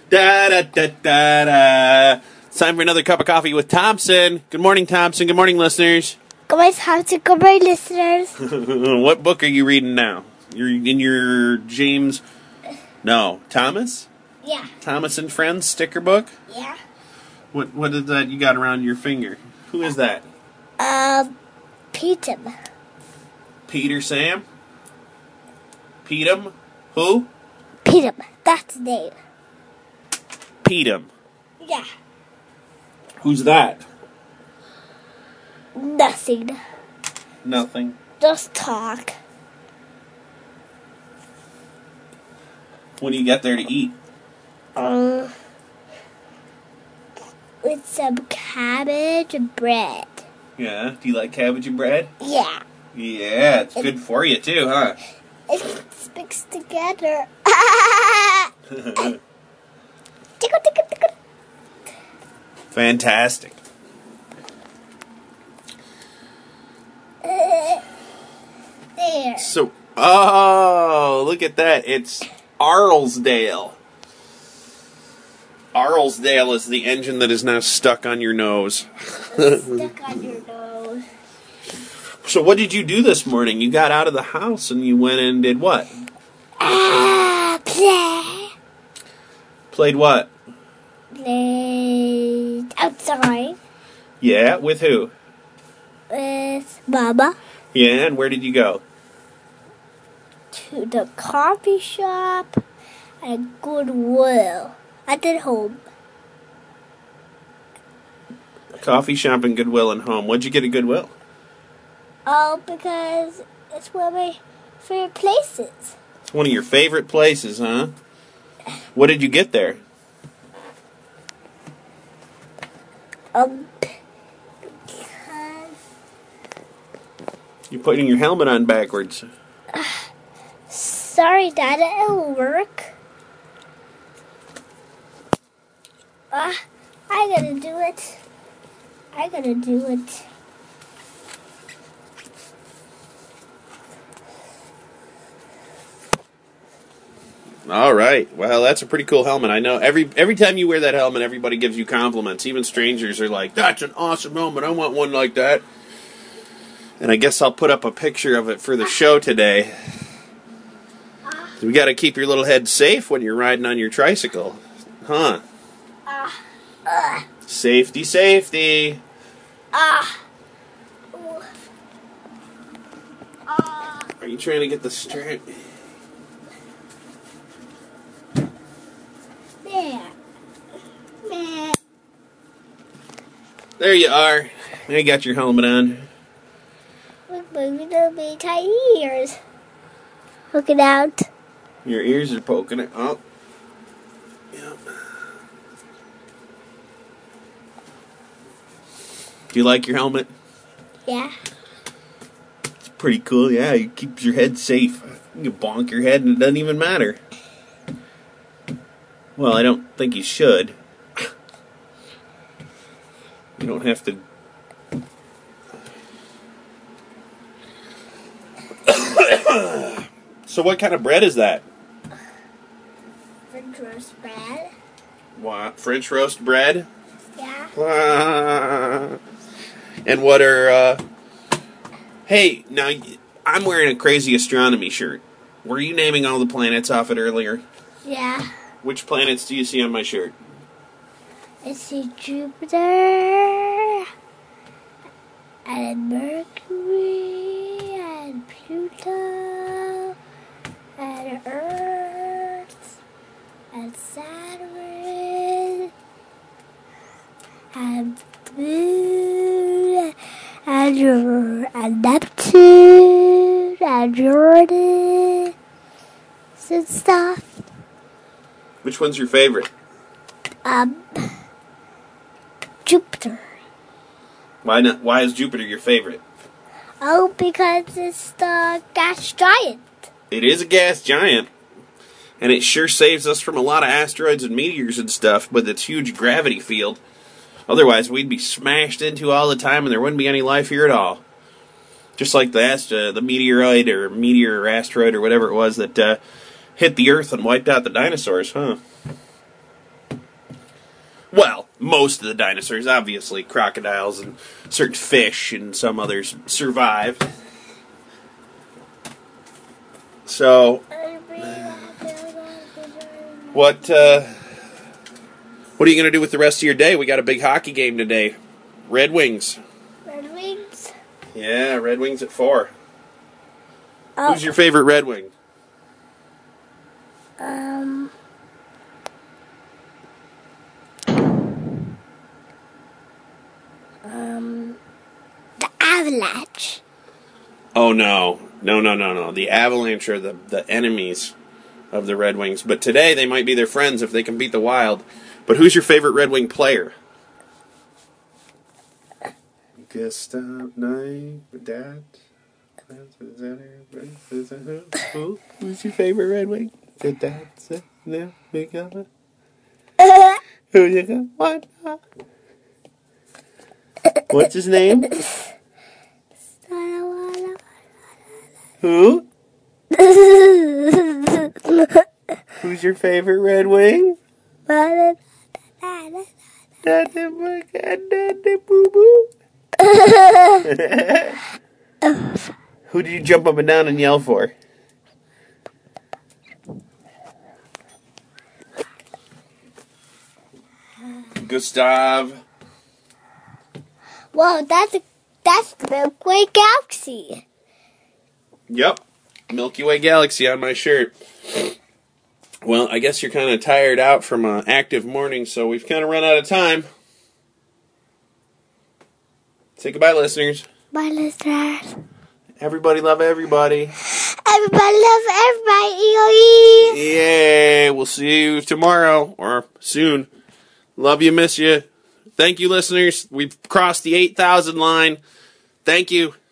Da da da da da. It's time for another cup of coffee with Thompson. Good morning, Thompson. Good morning, listeners. Good morning, Thompson. Good morning, listeners. What book are you reading now? You're in your James... No, Thomas? Yeah. Thomas and Friends sticker book? Yeah. What is that you got around your finger? Who is that? Peter. Peter Sam? Petum? Who? Peter. That's his name. Petum. Yeah. Who's that? Nothing. Nothing. Just talk. What do you get there to eat? With some cabbage and bread. Yeah. Do you like cabbage and bread? Yeah. Yeah, it's good for you too, huh? It sticks together. Tickle, tickle, tickle. Fantastic. There. So, oh, look at that. It's Arlesdale. Arlesdale is the engine that is now stuck on your nose. Stuck on your nose. So what did you do this morning? You got out of the house and you went and did what? Play. Played what? Played outside Yeah, with who? with Mama Yeah, and where did you go? to the coffee shop and Goodwill. I did home. Coffee shop and Goodwill and home. What'd you get at Goodwill? Oh, because it's one of my favorite places. It's one of your favorite places, huh? What did you get there? Because You're putting your helmet on backwards. sorry, Dad, it'll work. I gotta do it. I gotta do it. All right. Well, that's a pretty cool helmet. I know every time you wear that helmet, everybody gives you compliments. Even strangers are like, "That's an awesome helmet. I want one like that." And I guess I'll put up a picture of it for the show today. We got to keep your little head safe when you're riding on your tricycle, huh? Safety, safety. Are you trying to get the strap? There. There you are. Now you got your helmet on. Look, my little bitty tiny ears. Looking out. Your ears are poking it. Oh. Yep. Do you like your helmet? Yeah. It's pretty cool, yeah. It keeps your head safe. You can bonk your head and it doesn't even matter. Well, I don't think you should. You don't have to... So what kind of bread is that? French roast bread. What? French roast bread? Yeah. And what are... Hey, now, I'm wearing a crazy astronomy shirt. Were you naming all the planets off it earlier? Yeah. Which planets do you see on my shirt? I see Jupiter and Mercury and Pluto and Earth and Saturn and Moon and Neptune and Uranus and stuff. Which one's your favorite? Jupiter. Why not? Why is Jupiter your favorite? Oh, because it's the gas giant. It is a gas giant, and it sure saves us from a lot of asteroids and meteors and stuff with its huge gravity field. Otherwise, we'd be smashed into all the time, and there wouldn't be any life here at all. Just like the meteoroid or meteor or asteroid or whatever it was that hit the Earth and wiped out the dinosaurs, huh? Well, most of the dinosaurs, obviously. Crocodiles and certain fish and some others survived. So, what are you going to do with the rest of your day? We got a big hockey game today. Red Wings. Red Wings? Yeah, Red Wings at 4. Oh. Who's your favorite Red Wing? The Avalanche. Oh, no. No. The Avalanche are the enemies of the Red Wings. But today they might be their friends if they can beat the Wild. But who's your favorite Red Wing player? Gustav Nyberg. Who's your favorite Red Wing? Who you got? What? What's his name? Who? Who's your favorite Red Wing? Who did you jump up and down and yell for? Gustav. Whoa, that's the Milky Way Galaxy. Yep. Milky Way Galaxy on my shirt. Well, I guess you're kind of tired out from an active morning, so we've kind of run out of time. Say goodbye, listeners. Bye, listeners. Everybody love everybody. Everybody love everybody. EOE. Yay. We'll see you tomorrow or soon. Love you, miss you. Thank you, listeners. We've crossed the 8,000 line. Thank you.